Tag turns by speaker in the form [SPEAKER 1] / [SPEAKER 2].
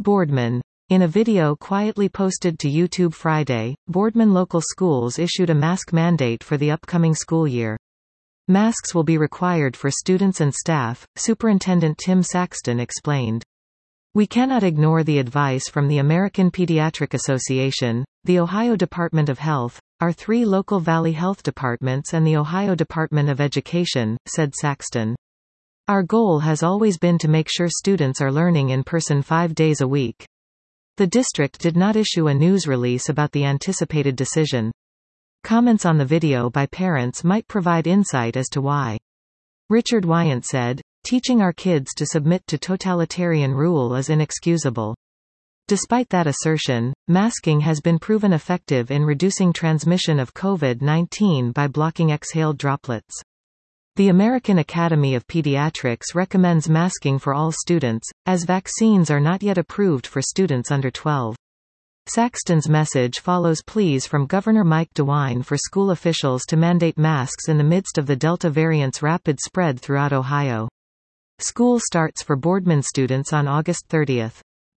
[SPEAKER 1] Boardman. In a video quietly posted to YouTube Friday, Boardman local schools issued a mask mandate for the upcoming school year. Masks will be required for students and staff, Superintendent Tim Saxton explained. We cannot ignore the advice from the American Pediatric Association, the Ohio Department of Health, our 3 local Valley Health Departments and the Ohio Department of Education, said Saxton. Our goal has always been to make sure students are learning in person 5 days a week. The district did not issue a news release about the anticipated decision. Comments on the video by parents might provide insight as to why. Richard Wyant said, "Teaching our kids to submit to totalitarian rule is inexcusable." Despite that assertion, masking has been proven effective in reducing transmission of COVID-19 by blocking exhaled droplets. The American Academy of Pediatrics recommends masking for all students, as vaccines are not yet approved for students under 12. Saxton's message follows pleas from Governor Mike DeWine for school officials to mandate masks in the midst of the Delta variant's rapid spread throughout Ohio. School starts for Boardman students on August 30.